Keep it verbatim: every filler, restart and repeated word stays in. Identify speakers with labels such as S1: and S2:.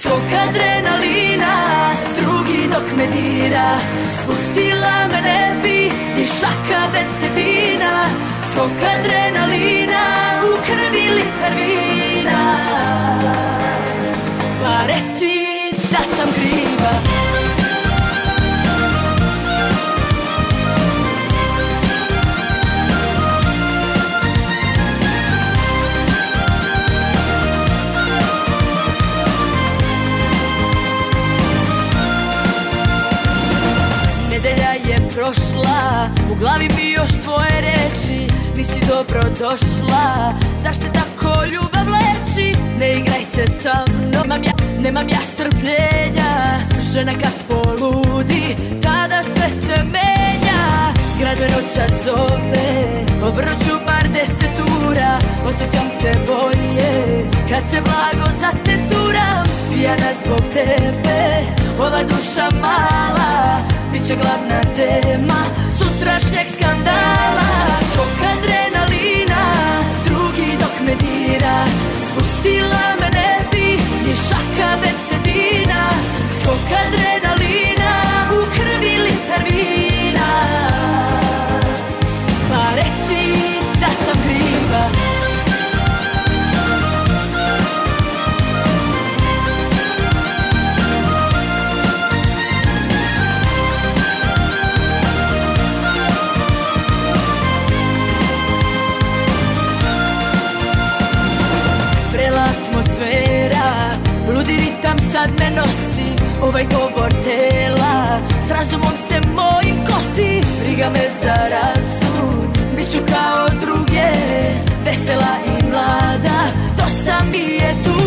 S1: Skok adrenalina, drugi dok me dira. Spustila me ne bi ni šaka bensedina. Skok adrenalina, u krvi liter vina. Pa reci da sam kriva. Nedelja je prošla, u glavi mi još tvoje reči. Nisi dobro došla, zašto se tako ljubav leči? Ne igraj se sa mnom, nemam ja, nemam ja strpljenja. Žena kad poludi, tada sve se menja. Grad me noća zove, obroću par desetura. Osjećam se bolje, kad se blago zateturam. Pijana zbog tebe, ova duša mala biće glavna tema sutrašnjeg skandala. Skok adrenalina, drugi dok me dira. Spustila me ne bi ni šaka bensedina. Skok adrenalina, u krvi liter vina. Pa reci da sam kriva. Ludi ritam sad me nosi, ovaj govor tela s razumom se mojim kosi. Briga me za razum, bit ću kao druge, vesela i mlada. Dosta mi je tu